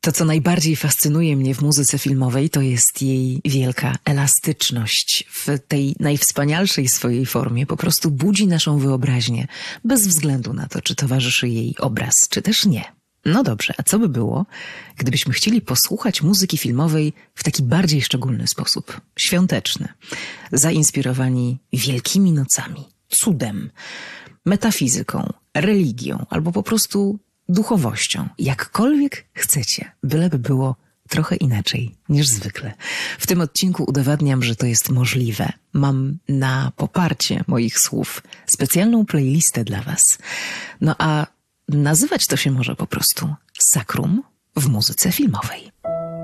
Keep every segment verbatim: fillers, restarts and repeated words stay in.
To, co najbardziej fascynuje mnie w muzyce filmowej, to jest jej wielka elastyczność. W tej najwspanialszej swojej formie po prostu budzi naszą wyobraźnię, bez względu na to, czy towarzyszy jej obraz, czy też nie. No dobrze, a co by było, gdybyśmy chcieli posłuchać muzyki filmowej w taki bardziej szczególny sposób, świąteczny, zainspirowani wielkimi nocami, cudem, metafizyką, religią albo po prostu duchowością, jakkolwiek chcecie, byleby było trochę inaczej niż zwykle. W tym odcinku udowadniam, że to jest możliwe. Mam na poparcie moich słów specjalną playlistę dla was. No a nazywać to się może po prostu Sakrum w muzyce filmowej.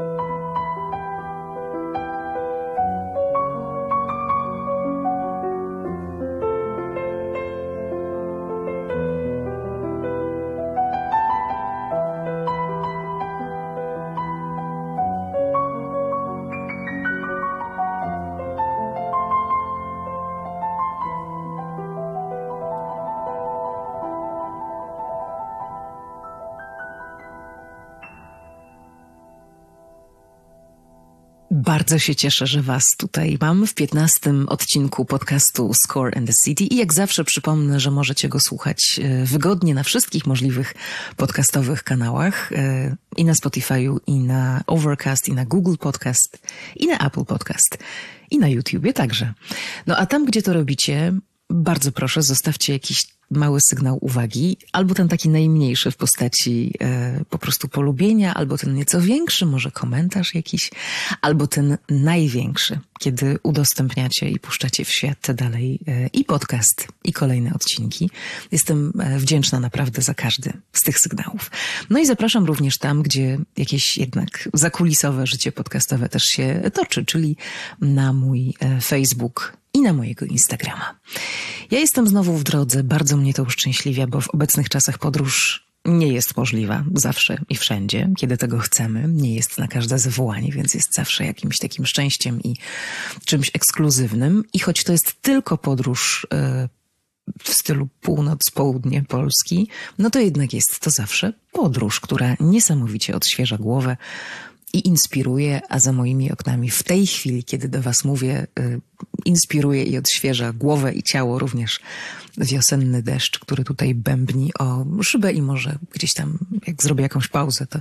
Bardzo się cieszę, że was tutaj mam w piętnastym odcinku podcastu Score and the City i jak zawsze przypomnę, że możecie go słuchać wygodnie na wszystkich możliwych podcastowych kanałach i na Spotify'u, i na Overcast, i na Google Podcast, i na Apple Podcast, i na YouTubie także. No a tam, gdzie to robicie, bardzo proszę, zostawcie jakiś mały sygnał uwagi, albo ten taki najmniejszy w postaci e, po prostu polubienia, albo ten nieco większy, może komentarz jakiś, albo ten największy, kiedy udostępniacie i puszczacie w świat dalej e, i podcast, i kolejne odcinki. Jestem e, wdzięczna naprawdę za każdy z tych sygnałów. No i zapraszam również tam, gdzie jakieś jednak zakulisowe życie podcastowe też się toczy, czyli na mój e, Facebook i na mojego Instagrama. Ja jestem znowu w drodze, bardzo mnie to uszczęśliwia, bo w obecnych czasach podróż nie jest możliwa zawsze i wszędzie, kiedy tego chcemy. Nie jest na każde zawołanie, więc jest zawsze jakimś takim szczęściem i czymś ekskluzywnym. I choć to jest tylko podróż yy, w stylu północ-południe Polski, no to jednak jest to zawsze podróż, która niesamowicie odświeża głowę i inspiruje, a za moimi oknami w tej chwili, kiedy do was mówię, y, inspiruje i odświeża głowę i ciało również wiosenny deszcz, który tutaj bębni o szybę i może gdzieś tam, jak zrobię jakąś pauzę, to,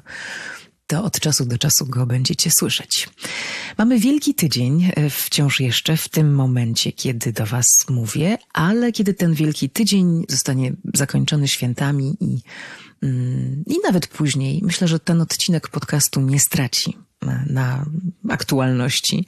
to od czasu do czasu go będziecie słyszeć. Mamy wielki tydzień wciąż jeszcze w tym momencie, kiedy do was mówię, ale kiedy ten wielki tydzień zostanie zakończony świętami i I nawet później myślę, że ten odcinek podcastu nie straci na aktualności,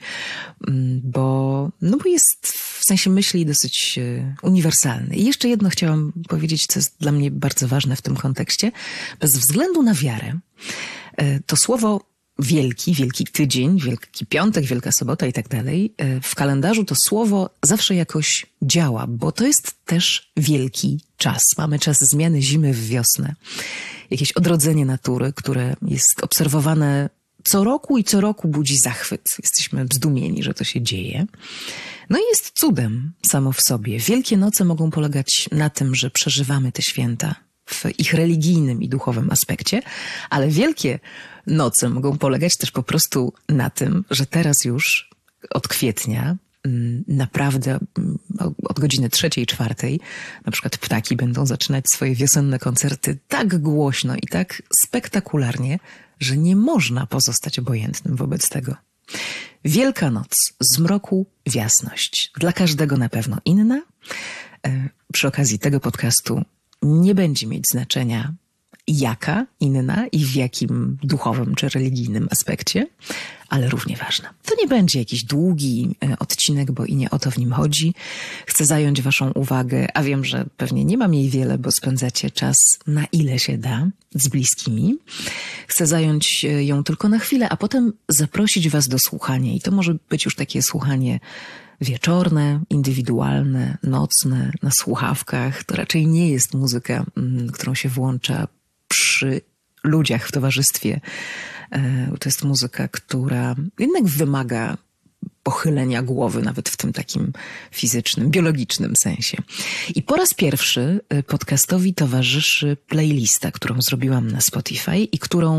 bo, no bo jest w sensie myśli dosyć uniwersalny. I jeszcze jedno chciałam powiedzieć, co jest dla mnie bardzo ważne w tym kontekście. Bez względu na wiarę, to słowo wielki, wielki tydzień, wielki piątek, wielka sobota i tak dalej, w kalendarzu to słowo zawsze jakoś działa, bo to jest też wielki czas. Mamy czas zmiany zimy w wiosnę. Jakieś odrodzenie natury, które jest obserwowane co roku i co roku budzi zachwyt. Jesteśmy zdumieni, że to się dzieje. No i jest cudem samo w sobie. Wielkie noce mogą polegać na tym, że przeżywamy te święta w ich religijnym i duchowym aspekcie, ale wielkie noce mogą polegać też po prostu na tym, że teraz już od kwietnia naprawdę od godziny trzeciej, czwartej na przykład ptaki będą zaczynać swoje wiosenne koncerty tak głośno i tak spektakularnie, że nie można pozostać obojętnym wobec tego. Wielkanoc, zmroku w jasność. Dla każdego na pewno inna. Przy okazji tego podcastu nie będzie mieć znaczenia jaka inna i w jakim duchowym czy religijnym aspekcie, ale równie ważna. To nie będzie jakiś długi odcinek, bo i nie o to w nim chodzi. Chcę zająć waszą uwagę, a wiem, że pewnie nie mam jej wiele, bo spędzacie czas na ile się da z bliskimi. Chcę zająć ją tylko na chwilę, a potem zaprosić was do słuchania i to może być już takie słuchanie wieczorne, indywidualne, nocne, na słuchawkach. To raczej nie jest muzyka, którą się włącza przy ludziach w towarzystwie. To jest muzyka, która jednak wymaga pochylenia głowy, nawet w tym takim fizycznym, biologicznym sensie. I po raz pierwszy podcastowi towarzyszy playlista, którą zrobiłam na Spotify i którą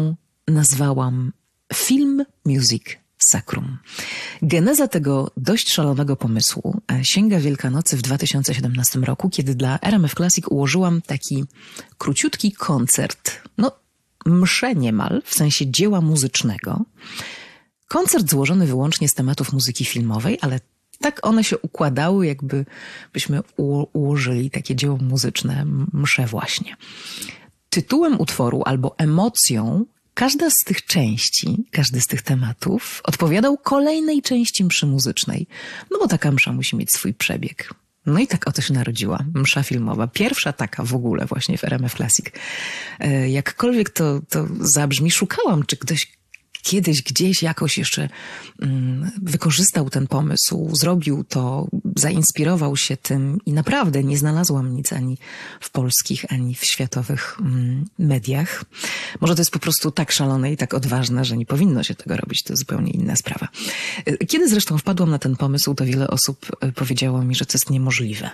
nazwałam Film Music Sacrum. Geneza tego dość szalonego pomysłu sięga Wielkanocy w dwa tysiące siedemnastym roku, kiedy dla R M F Classic ułożyłam taki króciutki koncert, no mszę niemal, w sensie dzieła muzycznego. Koncert złożony wyłącznie z tematów muzyki filmowej, ale tak one się układały, jakby byśmy ułożyli takie dzieło muzyczne, mszę właśnie. Tytułem utworu albo emocją każda z tych części, każdy z tych tematów odpowiadał kolejnej części mszy muzycznej. No bo taka msza musi mieć swój przebieg. No i tak oto się narodziła msza filmowa. Pierwsza taka w ogóle właśnie w R M F Classic. Jakkolwiek to, to zabrzmi, szukałam, czy ktoś kiedyś gdzieś jakoś jeszcze um, wykorzystał ten pomysł, zrobił to, zainspirował się tym i naprawdę nie znalazłam nic ani w polskich, ani w światowych um, mediach. Może to jest po prostu tak szalone i tak odważne, że nie powinno się tego robić. To zupełnie inna sprawa. Kiedy zresztą wpadłam na ten pomysł, to wiele osób powiedziało mi, że to jest niemożliwe.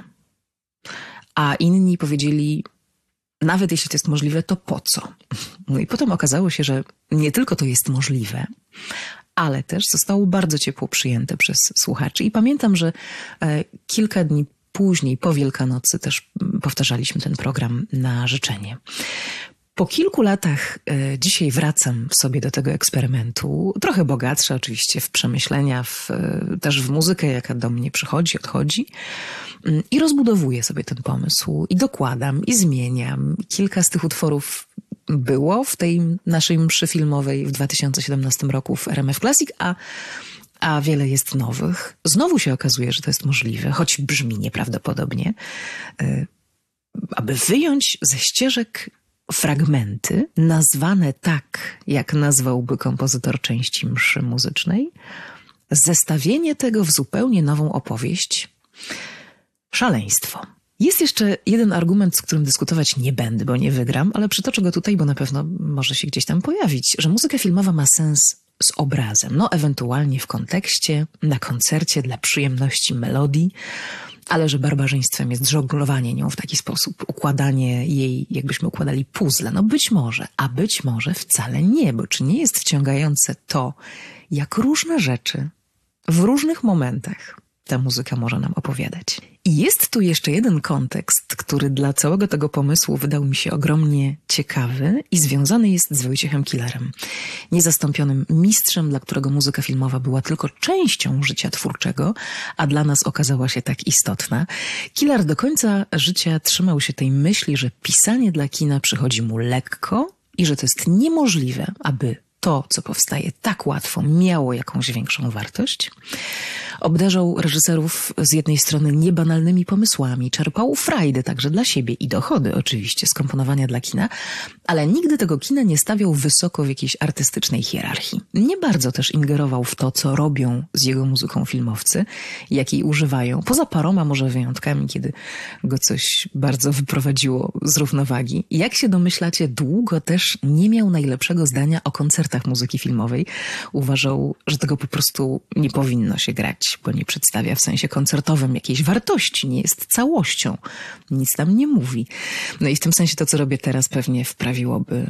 A inni powiedzieli, nawet jeśli to jest możliwe, to po co? No i potem okazało się, że nie tylko to jest możliwe, ale też zostało bardzo ciepło przyjęte przez słuchaczy. I pamiętam, że e, kilka dni później, po Wielkanocy, też powtarzaliśmy ten program na życzenie. Po kilku latach e, dzisiaj wracam sobie do tego eksperymentu, trochę bogatsze oczywiście w przemyślenia, w, e, też w muzykę, jaka do mnie przychodzi, odchodzi. I rozbudowuję sobie ten pomysł i dokładam i zmieniam. Kilka z tych utworów było w tej naszej mszy filmowej w dwa tysiące siedemnastym roku w R M F Classic, a, a wiele jest nowych. Znowu się okazuje, że to jest możliwe, choć brzmi nieprawdopodobnie, aby wyjąć ze ścieżek fragmenty nazwane tak, jak nazwałby kompozytor części mszy muzycznej, zestawienie tego w zupełnie nową opowieść. Szaleństwo. Jest jeszcze jeden argument, z którym dyskutować nie będę, bo nie wygram, ale przytoczę go tutaj, bo na pewno może się gdzieś tam pojawić, że muzyka filmowa ma sens z obrazem, no ewentualnie w kontekście, na koncercie dla przyjemności melodii, ale że barbarzyństwem jest żonglowanie nią w taki sposób, układanie jej, jakbyśmy układali puzzle. No być może, a być może wcale nie, bo czy nie jest wciągające to, jak różne rzeczy w różnych momentach ta muzyka może nam opowiadać. I jest tu jeszcze jeden kontekst, który dla całego tego pomysłu wydał mi się ogromnie ciekawy i związany jest z Wojciechem Killerem, niezastąpionym mistrzem, dla którego muzyka filmowa była tylko częścią życia twórczego, a dla nas okazała się tak istotna. Killer do końca życia trzymał się tej myśli, że pisanie dla kina przychodzi mu lekko i że to jest niemożliwe, aby to, co powstaje tak łatwo, miało jakąś większą wartość. Obdarzał reżyserów z jednej strony niebanalnymi pomysłami, czerpał frajdę także dla siebie i dochody oczywiście z komponowania dla kina, ale nigdy tego kina nie stawiał wysoko w jakiejś artystycznej hierarchii. Nie bardzo też ingerował w to, co robią z jego muzyką filmowcy, jakiej używają, poza paroma może wyjątkami, kiedy go coś bardzo wyprowadziło z równowagi. Jak się domyślacie, długo też nie miał najlepszego zdania o koncertach muzyki filmowej. Uważał, że tego po prostu nie powinno się grać, bo nie przedstawia w sensie koncertowym jakiejś wartości, nie jest całością, nic tam nie mówi. No i w tym sensie to, co robię teraz, pewnie wprawiłoby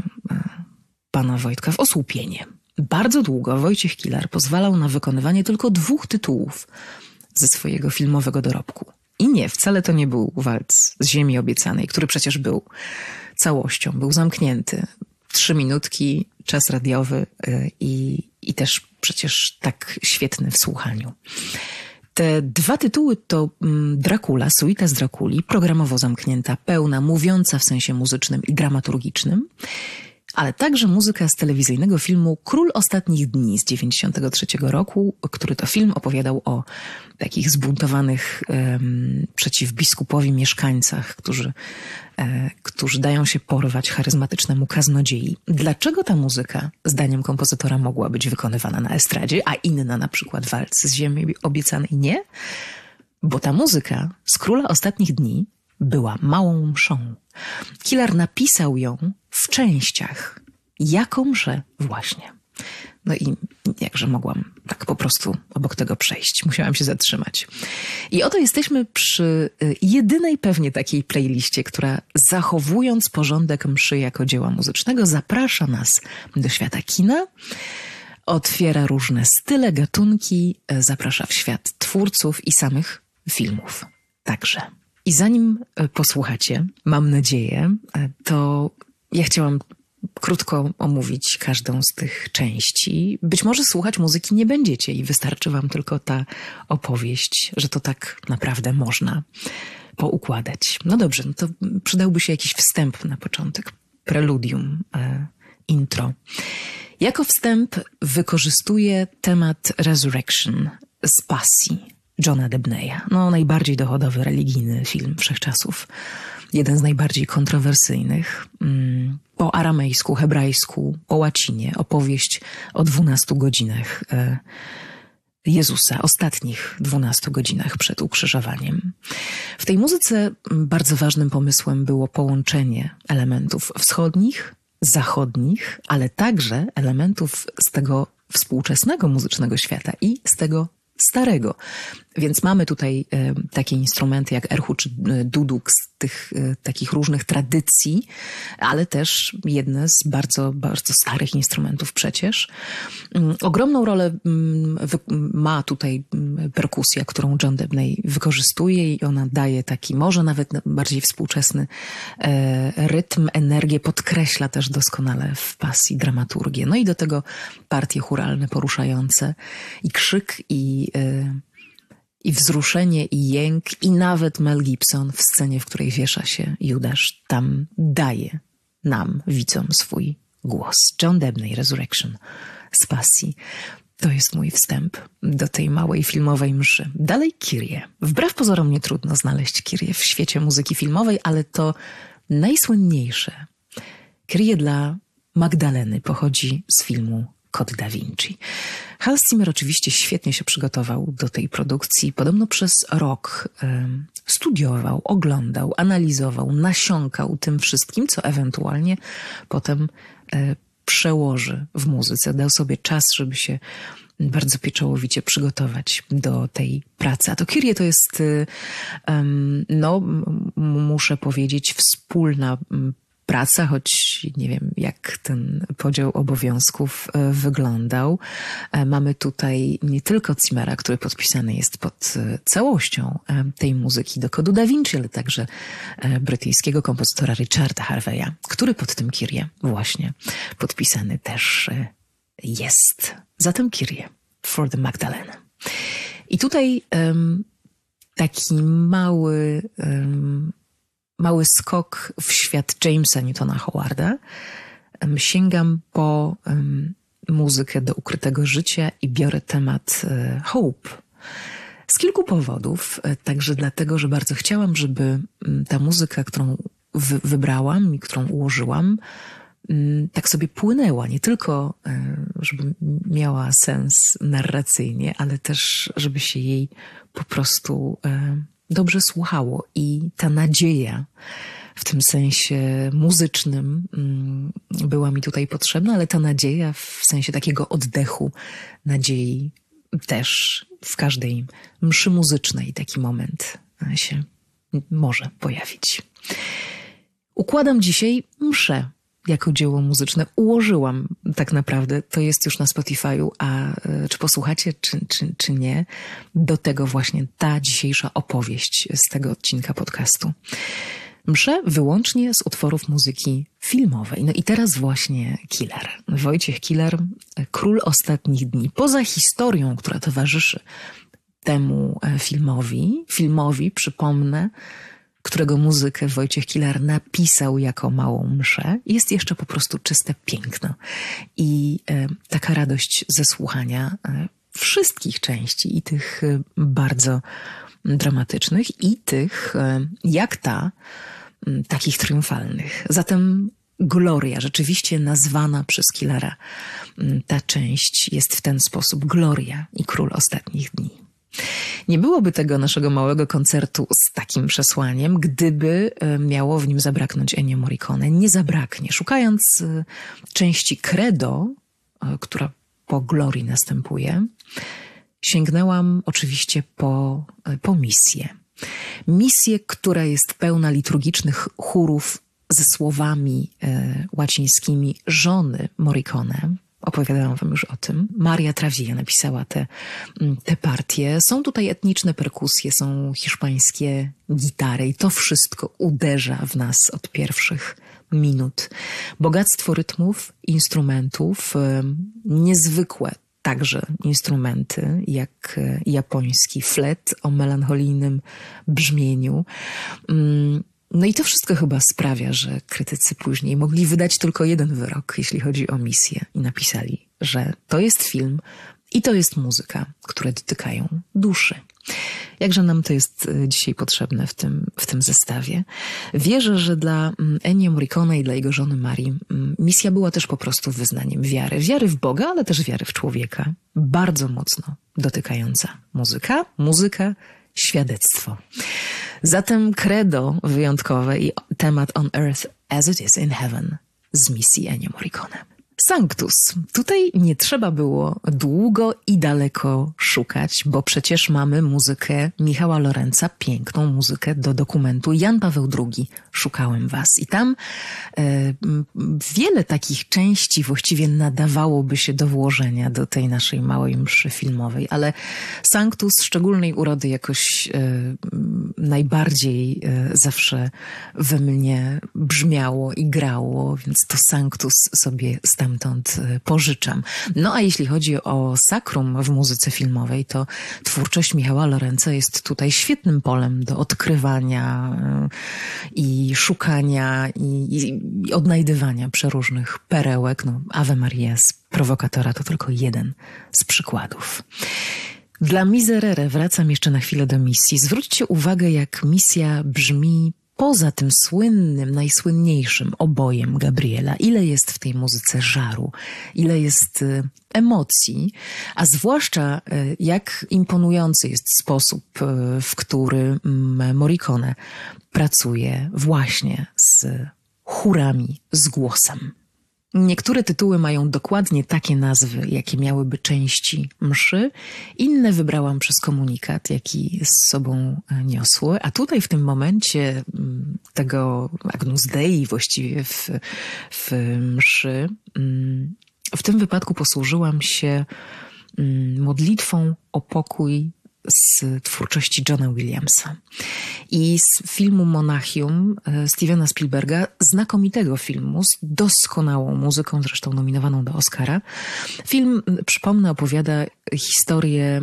pana Wojtka w osłupienie. Bardzo długo Wojciech Killer pozwalał na wykonywanie tylko dwóch tytułów ze swojego filmowego dorobku. I nie, wcale to nie był walc z Ziemi Obiecanej, który przecież był całością, był zamknięty. Trzy minutki, czas radiowy i, i też przecież tak świetny w słuchaniu. Te dwa tytuły to Dracula, suita z Drakuli, programowo zamknięta, pełna, mówiąca w sensie muzycznym i dramaturgicznym, ale także muzyka z telewizyjnego filmu Król Ostatnich Dni z dziewięćdziesiątego trzeciego roku, który to film opowiadał o takich zbuntowanych um, przeciw biskupowi mieszkańcach, którzy, e, którzy dają się porwać charyzmatycznemu kaznodziei. Dlaczego ta muzyka, zdaniem kompozytora, mogła być wykonywana na estradzie, a inna, na przykład walc z Ziemi Obiecanej, nie? Bo ta muzyka z Króla Ostatnich Dni była małą mszą. Killer napisał ją w częściach. Jaką mszę? Właśnie. No i jakże mogłam tak po prostu obok tego przejść. Musiałam się zatrzymać. I oto jesteśmy przy jedynej pewnie takiej playliście, która zachowując porządek mszy jako dzieła muzycznego, zaprasza nas do świata kina, otwiera różne style, gatunki, zaprasza w świat twórców i samych filmów także. I zanim posłuchacie, mam nadzieję, to ja chciałam krótko omówić każdą z tych części. Być może słuchać muzyki nie będziecie i wystarczy wam tylko ta opowieść, że to tak naprawdę można poukładać. No dobrze, no to przydałby się jakiś wstęp na początek. Preludium, e, intro. Jako wstęp wykorzystuję temat Resurrection z Pasji Johna Debneya. No, najbardziej dochodowy, religijny film wszechczasów. Jeden z najbardziej kontrowersyjnych. Po aramejsku, hebrajsku, po łacinie. Opowieść o dwunastu godzinach Jezusa, ostatnich dwunastu godzinach przed ukrzyżowaniem. W tej muzyce bardzo ważnym pomysłem było połączenie elementów wschodnich, zachodnich, ale także elementów z tego współczesnego muzycznego świata i z tego starego. Więc mamy tutaj e, takie instrumenty jak erhu czy duduk z tych e, takich różnych tradycji, ale też jedne z bardzo, bardzo starych instrumentów przecież. Um, ogromną rolę um, wy, ma tutaj um, perkusja, którą John Debney wykorzystuje i ona daje taki może nawet bardziej współczesny e, rytm, energię, podkreśla też doskonale w pasji dramaturgię. No i do tego partie chóralne poruszające i krzyk i e, I wzruszenie, i jęk, i nawet Mel Gibson w scenie, w której wiesza się Judasz, tam daje nam, widzom, swój głos. John Debney, Resurrection z Pasji. To jest mój wstęp do tej małej filmowej mszy. Dalej Kyrie. Wbrew pozorom nie trudno znaleźć Kyrie w świecie muzyki filmowej, ale to najsłynniejsze Kyrie dla Magdaleny pochodzi z filmu Kod Da Vinci. Hans Zimmer oczywiście świetnie się przygotował do tej produkcji. Podobno przez rok y, studiował, oglądał, analizował, nasiąkał tym wszystkim, co ewentualnie potem y, przełoży w muzyce. Dał sobie czas, żeby się bardzo pieczołowicie przygotować do tej pracy. A to Kyrie to jest, y, y, no muszę powiedzieć, wspólna praca, choć nie wiem, jak ten podział obowiązków wyglądał. Mamy tutaj nie tylko Zimmera, który podpisany jest pod całością tej muzyki do Kodu Da Vinci, ale także brytyjskiego kompozytora Richarda Harveya, który pod tym Kyrie właśnie podpisany też jest. Zatem Kyrie for the Magdalene. I tutaj um, taki mały um, Mały skok w świat Jamesa Newtona Howarda. Sięgam po um, muzykę do Ukrytego Życia i biorę temat e, Hope. Z kilku powodów. E, także dlatego, że bardzo chciałam, żeby m, ta muzyka, którą wy, wybrałam i którą ułożyłam, m, tak sobie płynęła. Nie tylko, e, żeby miała sens narracyjnie, ale też, żeby się jej po prostu E, dobrze słuchało i ta nadzieja w tym sensie muzycznym była mi tutaj potrzebna, ale ta nadzieja w sensie takiego oddechu, nadziei też w każdej mszy muzycznej taki moment się może pojawić. Układam dzisiaj mszę jako dzieło muzyczne. Ułożyłam tak naprawdę, to jest już na Spotify'u, a czy posłuchacie, czy, czy, czy nie, do tego właśnie ta dzisiejsza opowieść z tego odcinka podcastu. Mszę wyłącznie z utworów muzyki filmowej. No i teraz właśnie Killer. Wojciech Killer, Król Ostatnich Dni. Poza historią, która towarzyszy temu filmowi, filmowi, przypomnę, którego muzykę Wojciech Killer napisał jako małą mszę, jest jeszcze po prostu czyste piękno. I e, taka radość ze słuchania e, wszystkich części, i tych e, bardzo dramatycznych, i tych, e, jak ta, m, takich triumfalnych. Zatem Gloria, rzeczywiście nazwana przez Killera, m, ta część jest w ten sposób Gloria i Król Ostatnich Dni. Nie byłoby tego naszego małego koncertu z takim przesłaniem, gdyby miało w nim zabraknąć Ennio Morricone. Nie zabraknie. Szukając części Credo, która po Glory następuje, sięgnęłam oczywiście po, po misję. Misję, która jest pełna liturgicznych chórów ze słowami e, łacińskimi żony Morricone. Opowiadałam wam już o tym. Maria Travilla napisała te, te partie. Są tutaj etniczne perkusje, są hiszpańskie gitary i to wszystko uderza w nas od pierwszych minut. Bogactwo rytmów, instrumentów, niezwykłe także instrumenty, jak japoński flet o melancholijnym brzmieniu. No i to wszystko chyba sprawia, że krytycy później mogli wydać tylko jeden wyrok, jeśli chodzi o misję, i napisali, że to jest film i to jest muzyka, które dotykają duszy. Jakże nam to jest dzisiaj potrzebne w tym, w tym zestawie. Wierzę, że dla Ennio Morricone i dla jego żony Marii misja była też po prostu wyznaniem wiary. Wiary w Boga, ale też wiary w człowieka. Bardzo mocno dotykająca muzyka, muzyka, świadectwo. Zatem credo wyjątkowe i temat On Earth as it is in Heaven z misji Ennio Morricone. Sanctus. Tutaj nie trzeba było długo i daleko szukać, bo przecież mamy muzykę Michała Lorenza, piękną muzykę do dokumentu Jan Paweł drugi. Szukałem was. I tam e, wiele takich części właściwie nadawałoby się do włożenia do tej naszej małej mszy filmowej, ale Sanctus szczególnej urody jakoś e, najbardziej e, zawsze we mnie brzmiało i grało, więc to Sanctus sobie stamtąd pożyczam. No a jeśli chodzi o sakrum w muzyce filmowej, to twórczość Michała Lorenza jest tutaj świetnym polem do odkrywania i szukania i, i odnajdywania przeróżnych perełek. No, Ave Maria z Prowokatora to tylko jeden z przykładów. Dla Miserere wracam jeszcze na chwilę do misji. Zwróćcie uwagę, jak misja brzmi poza tym słynnym, najsłynniejszym obojem Gabriela. Ile jest w tej muzyce żaru, ile jest emocji, a zwłaszcza jak imponujący jest sposób, w który Morricone pracuje właśnie z chórami, z głosem. Niektóre tytuły mają dokładnie takie nazwy, jakie miałyby części mszy. Inne wybrałam przez komunikat, jaki z sobą niosły. A tutaj w tym momencie tego Agnus Dei właściwie w, w mszy, w tym wypadku posłużyłam się modlitwą o pokój z twórczości Johna Williamsa i z filmu Monachium Stevena Spielberga, znakomitego filmu z doskonałą muzyką, zresztą nominowaną do Oscara. Film, przypomnę, opowiada historię,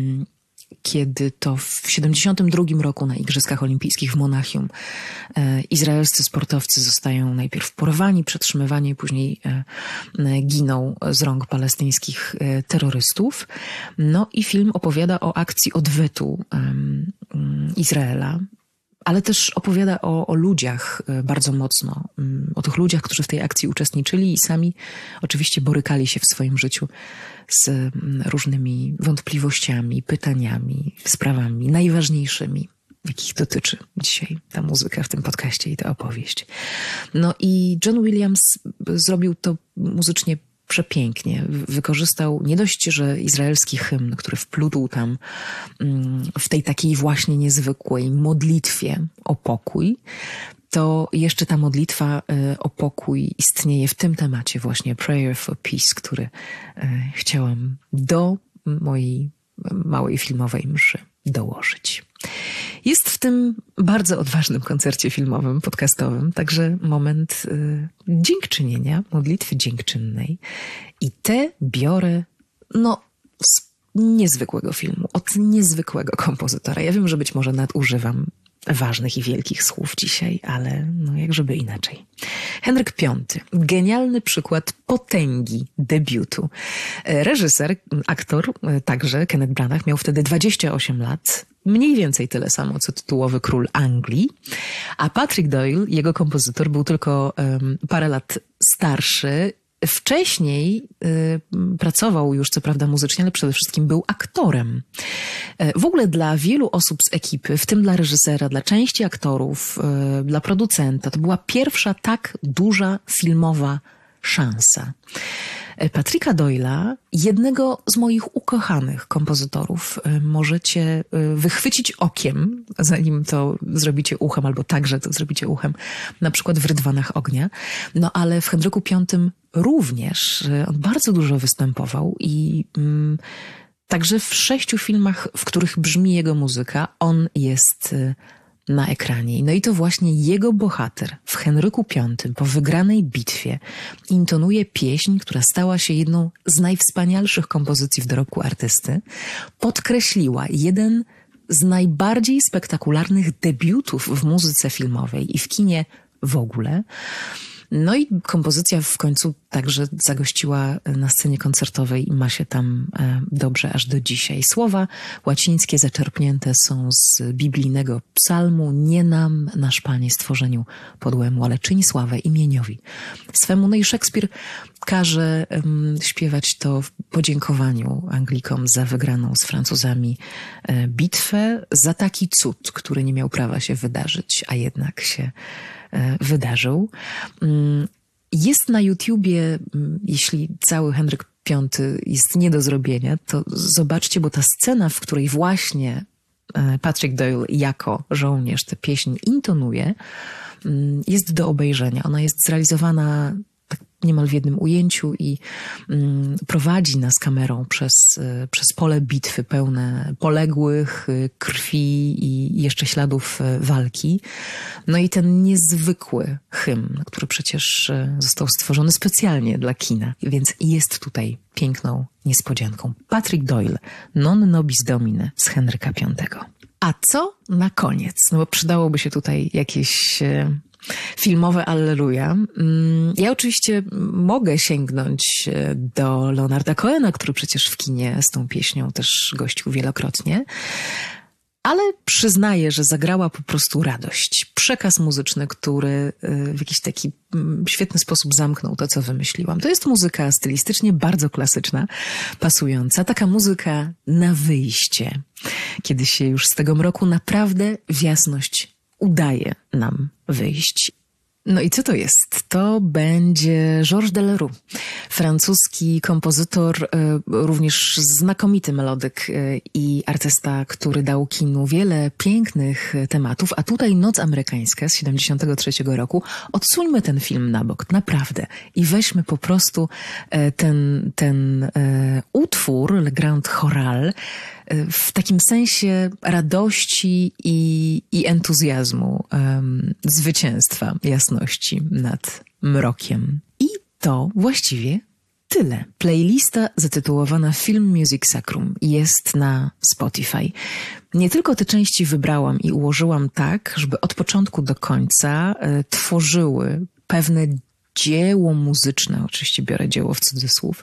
kiedy to w siedemdziesiątym drugim roku na Igrzyskach Olimpijskich w Monachium e, izraelscy sportowcy zostają najpierw porwani, przetrzymywani, później e, e, giną z rąk palestyńskich e, terrorystów. No i film opowiada o akcji odwetu e, e, Izraela, ale też opowiada o, o ludziach bardzo mocno, o tych ludziach, którzy w tej akcji uczestniczyli i sami oczywiście borykali się w swoim życiu z różnymi wątpliwościami, pytaniami, sprawami najważniejszymi, jakich dotyczy dzisiaj ta muzyka w tym podcaście i ta opowieść. No i John Williams zrobił to muzycznie przepięknie. Wykorzystał nie dość, że izraelski hymn, który wplótł tam w tej takiej właśnie niezwykłej modlitwie o pokój, to jeszcze ta modlitwa o pokój istnieje w tym temacie właśnie Prayer for Peace, który chciałam do mojej małej filmowej mszy dołożyć. Jest w tym bardzo odważnym koncercie filmowym, podcastowym, także moment y, dziękczynienia, modlitwy dziękczynnej. I te biorę, no, z niezwykłego filmu, od niezwykłego kompozytora. Ja wiem, że być może nadużywam ważnych i wielkich słów dzisiaj, ale no jakżeby inaczej. Henryk Piąty. Genialny przykład potęgi debiutu. Reżyser, aktor także, Kenneth Branagh, miał wtedy dwadzieścia osiem lat, mniej więcej tyle samo, co tytułowy król Anglii, a Patrick Doyle, jego kompozytor, był tylko um, parę lat starszy. Wcześniej y, pracował już, co prawda, muzycznie, ale przede wszystkim był aktorem. Y, w ogóle dla wielu osób z ekipy, w tym dla reżysera, dla części aktorów, y, dla producenta, to była pierwsza tak duża filmowa szansa. Patricka Doyle'a, jednego z moich ukochanych kompozytorów, możecie wychwycić okiem, zanim to zrobicie uchem, albo także to zrobicie uchem, na przykład w Rydwanach ognia. No ale w Henryku Piątym również on bardzo dużo występował i mm, także w sześciu filmach, w których brzmi jego muzyka, on jest na ekranie. No i to właśnie jego bohater w Henryku Piątym po wygranej bitwie intonuje pieśń, która stała się jedną z najwspanialszych kompozycji w dorobku artysty. Podkreśliła jeden z najbardziej spektakularnych debiutów w muzyce filmowej i w kinie w ogóle. No i kompozycja w końcu także zagościła na scenie koncertowej i ma się tam dobrze aż do dzisiaj. Słowa łacińskie zaczerpnięte są z biblijnego psalmu: nie nam, nasz Panie, stworzeniu podłemu, ale czyń sławę imieniowi swemu. No i Szekspir każe um, śpiewać to w podziękowaniu Anglikom za wygraną z Francuzami e, bitwę, za taki cud, który nie miał prawa się wydarzyć, a jednak się wydarzył. Jest na YouTubie, jeśli cały Henryk Piąty jest nie do zrobienia, to zobaczcie, bo ta scena, w której właśnie Patrick Doyle jako żołnierz tę pieśń intonuje, jest do obejrzenia. Ona jest zrealizowana tak niemal w jednym ujęciu i mm, prowadzi nas kamerą przez, przez pole bitwy pełne poległych, krwi i jeszcze śladów walki. No i ten niezwykły hymn, który przecież został stworzony specjalnie dla kina, więc jest tutaj piękną niespodzianką. Patrick Doyle, Non nobis domine z Henryka Piątego. A co na koniec? No bo przydałoby się tutaj jakieś filmowe alleluja. Ja oczywiście mogę sięgnąć do Leonarda Cohena, który przecież w kinie z tą pieśnią też gościł wielokrotnie, ale przyznaję, że zagrała po prostu radość. Przekaz muzyczny, który w jakiś taki świetny sposób zamknął to, co wymyśliłam. To jest muzyka stylistycznie bardzo klasyczna, pasująca. Taka muzyka na wyjście, kiedy się już z tego mroku naprawdę w jasność udaje nam wyjść. No i co to jest? To będzie Georges Delerue, francuski kompozytor, również znakomity melodyk i artysta, który dał kinu wiele pięknych tematów, a tutaj Noc amerykańska z siedemdziesiątego trzeciego roku. Odsuńmy ten film na bok, naprawdę, i weźmy po prostu ten, ten utwór, Le Grand Choral, w takim sensie radości i, i entuzjazmu, um, zwycięstwa jasności nad mrokiem. I to właściwie tyle. Playlista zatytułowana Film Music Sacrum jest na Spotify. Nie tylko te części wybrałam i ułożyłam tak, żeby od początku do końca y, tworzyły pewne dzieło muzyczne, oczywiście biorę dzieło w cudzysłów,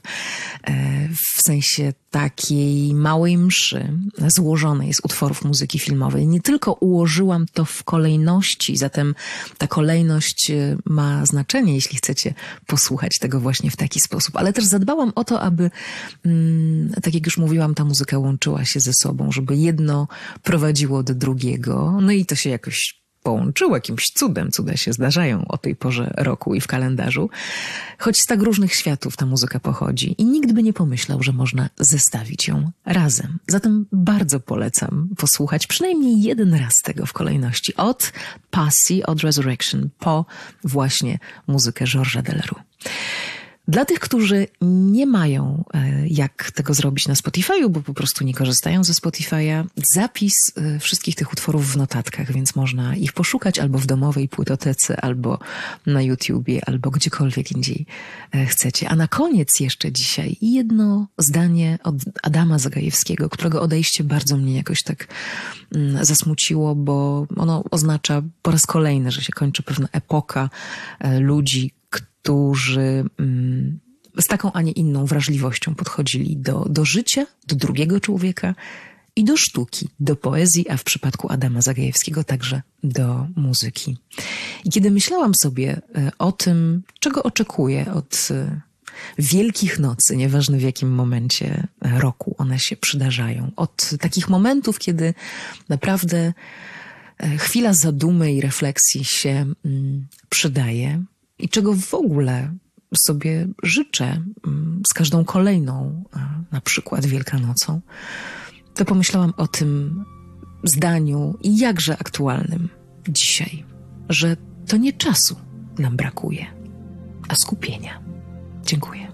w sensie takiej małej mszy złożonej z utworów muzyki filmowej. Nie tylko ułożyłam to w kolejności, zatem ta kolejność ma znaczenie, jeśli chcecie posłuchać tego właśnie w taki sposób, ale też zadbałam o to, aby, tak jak już mówiłam, ta muzyka łączyła się ze sobą, żeby jedno prowadziło do drugiego, no i to się jakoś połączyło jakimś cudem. Cuda się zdarzają o tej porze roku i w kalendarzu. Choć z tak różnych światów ta muzyka pochodzi i nikt by nie pomyślał, że można zestawić ją razem. Zatem bardzo polecam posłuchać przynajmniej jeden raz tego w kolejności. Od Pasji, od Resurrection po właśnie muzykę Georgesa Delerue. Dla tych, którzy nie mają jak tego zrobić na Spotify'u, bo po prostu nie korzystają ze Spotify'a, zapis wszystkich tych utworów w notatkach, więc można ich poszukać albo w domowej płytotece, albo na YouTubie, albo gdziekolwiek indziej chcecie. A na koniec jeszcze dzisiaj jedno zdanie od Adama Zagajewskiego, którego odejście bardzo mnie jakoś tak zasmuciło, bo ono oznacza po raz kolejny, że się kończy pewna epoka ludzi, którzy mm, z taką, a nie inną wrażliwością podchodzili do, do życia, do drugiego człowieka i do sztuki, do poezji, a w przypadku Adama Zagajewskiego także do muzyki. I kiedy myślałam sobie o tym, czego oczekuję od Wielkich Nocy, nieważne w jakim momencie roku one się przydarzają, od takich momentów, kiedy naprawdę chwila zadumy i refleksji się mm, przydaje, i czego w ogóle sobie życzę z każdą kolejną, na przykład Wielkanocą, to pomyślałam o tym zdaniu i jakże aktualnym dzisiaj, że to nie czasu nam brakuje, a skupienia. Dziękuję.